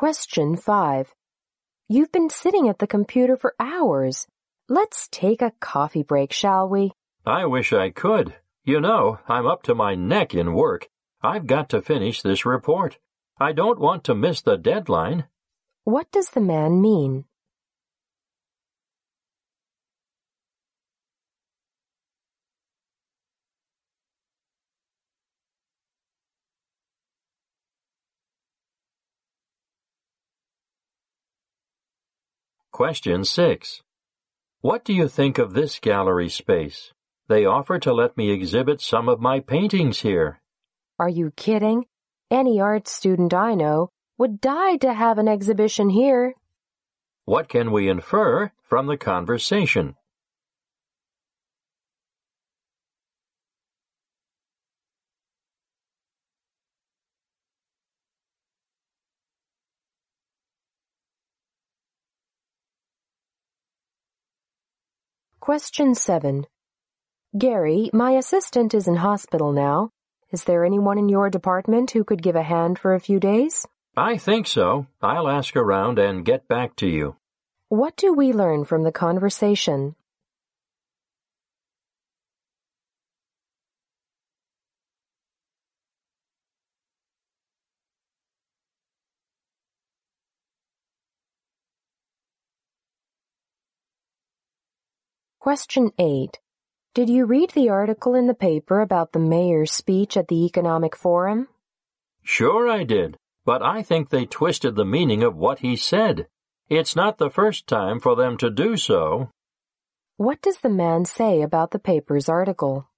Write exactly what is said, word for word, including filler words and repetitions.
Question five. You've been sitting at the computer for hours. Let's take a coffee break, shall we? I wish I could. You know, I'm up to my neck in work. I've got to finish this report. I don't want to miss the deadline. What does the man mean? Question six. What do you think of this gallery space? They offer to let me exhibit some of my paintings here. Are you kidding? Any art student I know would die to have an exhibition here. What can we infer from the conversation? Question seven. Gary, my assistant is in hospital now. Is there anyone in your department who could give a hand for a few days? I think so. I'll ask around and get back to you. What do we learn from the conversation? Question eight. Did you read the article in the paper about the mayor's speech at the Economic Forum? Sure I did, but I think they twisted the meaning of what he said. It's not the first time for them to do so. What does the man say about the paper's article?